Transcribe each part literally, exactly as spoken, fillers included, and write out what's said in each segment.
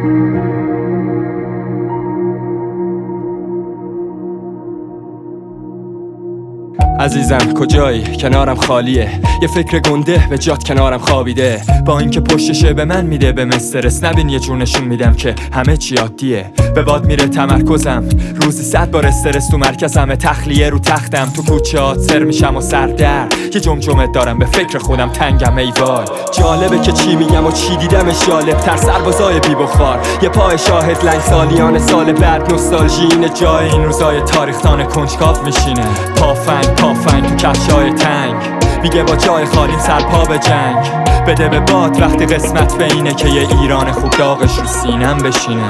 عزیزم کجایی؟ کنارم خالیه، یه فکر گنده به جات کنارم خوابیده. با اینکه پشتشه به من میده به مسترس، نبین یه جور نشون میدم که همه چی عادیه. به باد میره تمرکزم، روزی صد بار استرس تو مرکزم، تخلیه رو تختم، تو کوچه هات سر میشم و سردر یه جمجمه دارم، به فکر خودم تنگم. ای وای جالبه که چی میگم و چی دیدمش جالب تر. سربازای بی بخار، یه پای شاهد لنگ سالیان سال بعد، نوستالژی اینه جای این روزای تاریختان کنجکاو میشینه. پافنگ پافنگ تو کفشای تنگ، میگه با جای خالیم سرپا به جنگ. بده به باد وقتی قسمت به اینه که یه ایران خوب داغش رو سینم بشینه.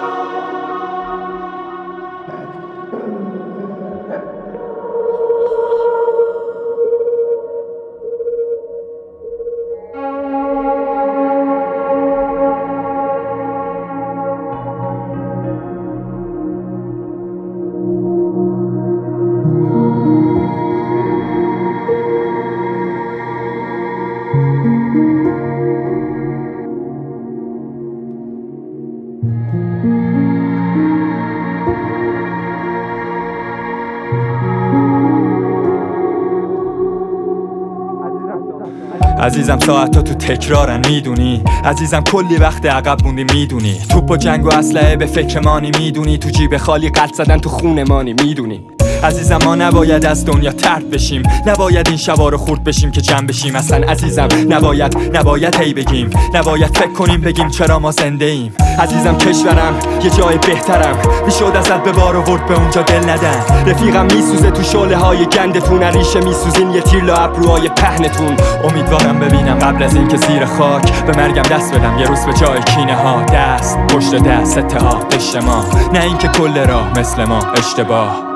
عزیزم ساعتا تو تکرارن میدونی، عزیزم کلی وقت عقب موندی میدونی. توپ و جنگ و اسلحه به فکر مانی میدونی، تو جیب خالی قلط زدن تو خون مانی میدونی. عزیزم ما نباید از دنیا طرد بشیم، نباید این شبا رو خورد بشیم که جمع بشیم. اصلا عزیزم نباید نباید هی بگیم، نباید فکر کنیم بگیم چرا ما زنده ایم. عزیزم کشورم یه جای بهترم، میشد ازت به بار آورد به اونجا دل ندن. رفیقم میسوزه تو شعله های گندتون، ریشه میسوزین یه تیر لا ابروهای پهنتون. امیدوارم ببینم قبل از این که زیر خاک به مرگم دست بدم یه روز به جای کینه ها. دست پشت دست اتحاد اجتماع، نه اینکه کل راه مثل ما اشتباه.